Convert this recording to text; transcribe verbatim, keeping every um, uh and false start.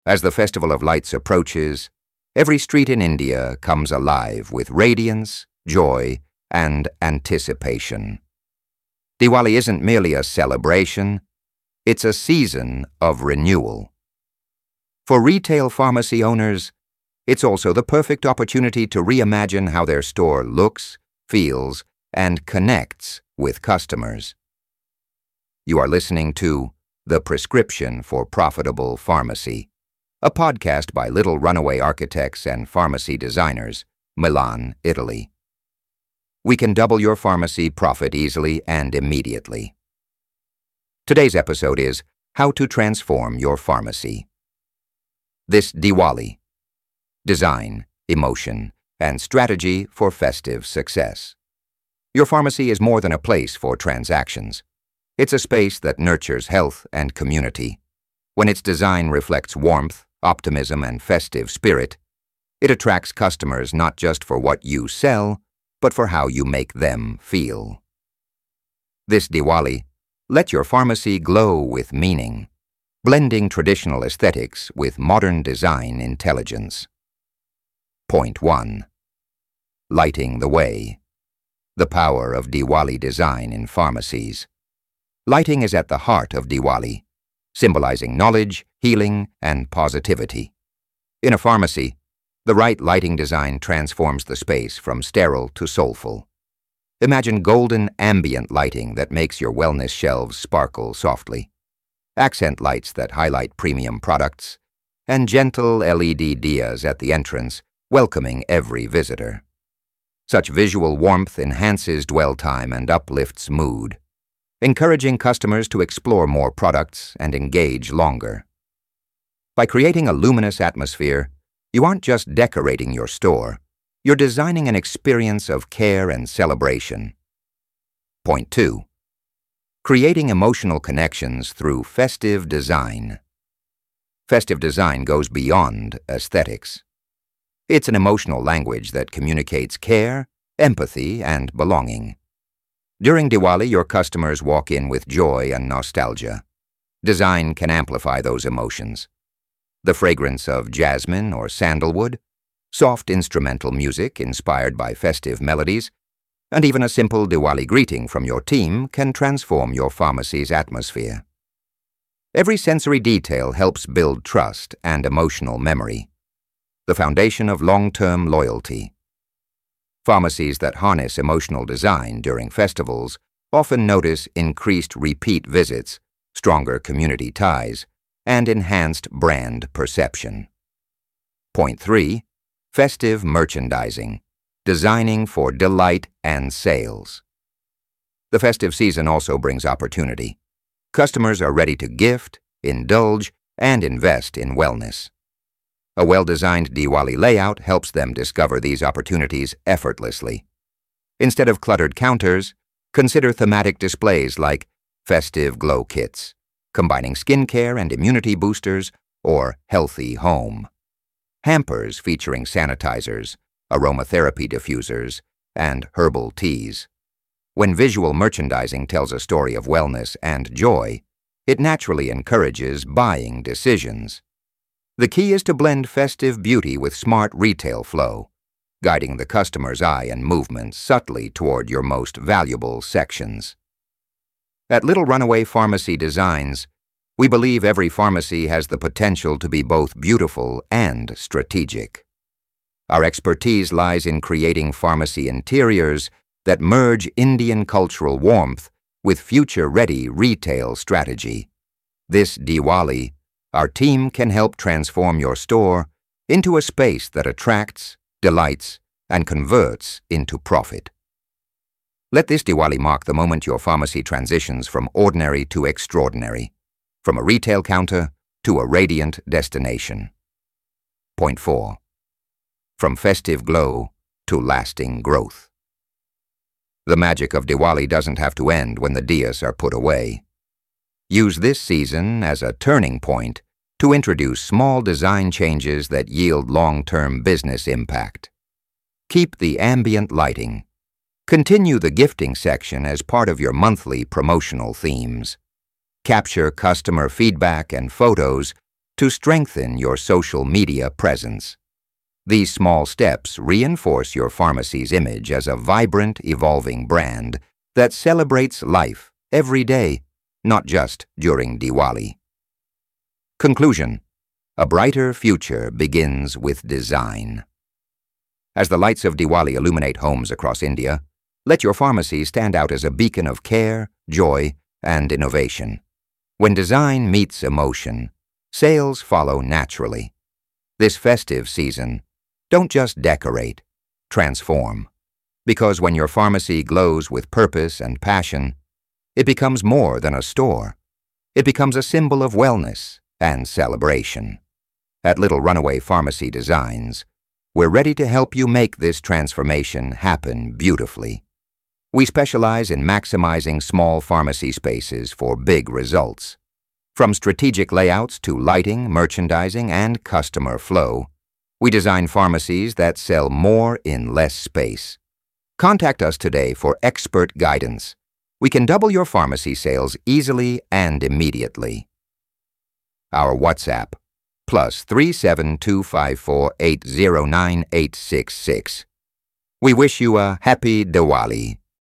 As the Festival of Lights approaches, every street in India comes alive with radiance, joy, and anticipation. Diwali isn't merely a celebration, it's a season of renewal. For retail pharmacy owners, it's also the perfect opportunity to reimagine how their store looks, feels, and connects with customers. You are listening to The Prescription for Profitable Pharmacy, a podcast by Little Runaway Architects and Pharmacy Designers, Milan, Italy. We can double your pharmacy profit easily and immediately. Today's episode is How to Transform Your Pharmacy. This Diwali: Design, Emotion, and Strategy for Festive Success. Your pharmacy is more than a place for transactions. It's a space that nurtures health and community. When its design reflects warmth, optimism, and festive spirit, it attracts customers not just for what you sell, but for how you make them feel. This Diwali, let your pharmacy glow with meaning, blending traditional aesthetics with modern design intelligence. Point one. Lighting the way. The power of Diwali design in pharmacies. Lighting is at the heart of Diwali, symbolizing knowledge, healing, and positivity. In a pharmacy, the right lighting design transforms the space from sterile to soulful. Imagine golden ambient lighting that makes your wellness shelves sparkle softly, accent lights that highlight premium products, and gentle L E D diyas at the entrance welcoming every visitor. Such visual warmth enhances dwell time and uplifts mood, encouraging customers to explore more products and engage longer. By creating a luminous atmosphere, you aren't just decorating your store, you're designing an experience of care and celebration. Point two. Creating emotional connections through festive design. Festive design goes beyond aesthetics. It's an emotional language that communicates care, empathy, and belonging. During Diwali, your customers walk in with joy and nostalgia. Design can amplify those emotions. The fragrance of jasmine or sandalwood, soft instrumental music inspired by festive melodies, and even a simple Diwali greeting from your team can transform your pharmacy's atmosphere. Every sensory detail helps build trust and emotional memory, the foundation of long-term loyalty. Pharmacies that harness emotional design during festivals often notice increased repeat visits, stronger community ties, and enhanced brand perception. Point three. Festive merchandising, designing for delight and sales. The festive season also brings opportunity. Customers are ready to gift, indulge, and invest in wellness. A well-designed Diwali layout helps them discover these opportunities effortlessly. Instead of cluttered counters, consider thematic displays like festive glow kits, combining skincare and immunity boosters, or healthy home. Hampers featuring sanitizers, aromatherapy diffusers, and herbal teas. When visual merchandising tells a story of wellness and joy, it naturally encourages buying decisions. The key is to blend festive beauty with smart retail flow, guiding the customer's eye and movement subtly toward your most valuable sections. At Little Runaway Pharmacy Designs, we believe every pharmacy has the potential to be both beautiful and strategic. Our expertise lies in creating pharmacy interiors that merge Indian cultural warmth with future-ready retail strategy. This Diwali, our team can help transform your store into a space that attracts, delights, and converts into profit. Let this Diwali mark the moment your pharmacy transitions from ordinary to extraordinary, from a retail counter to a radiant destination. Point four. From festive glow to lasting growth. The magic of Diwali doesn't have to end when the diyas are put away. Use this season as a turning point to introduce small design changes that yield long-term business impact. Keep the ambient lighting. Continue the gifting section as part of your monthly promotional themes. Capture customer feedback and photos to strengthen your social media presence. These small steps reinforce your pharmacy's image as a vibrant, evolving brand that celebrates life every day, not just during Diwali. Conclusion: a brighter future begins with design. As the lights of Diwali illuminate homes across India, let your pharmacy stand out as a beacon of care, joy, and innovation. When design meets emotion, sales follow naturally. This festive season, don't just decorate, transform. Because when your pharmacy glows with purpose and passion, it becomes more than a store. It becomes a symbol of wellness and celebration. At Little Runaway Pharmacy Designs, we're ready to help you make this transformation happen beautifully. We specialize in maximizing small pharmacy spaces for big results. From strategic layouts to lighting, merchandising, and customer flow, we design pharmacies that sell more in less space. Contact us today for expert guidance. We can double your pharmacy sales easily and immediately. Our WhatsApp, plus three seven two five four eight zero nine eight six six. We wish you a happy Diwali.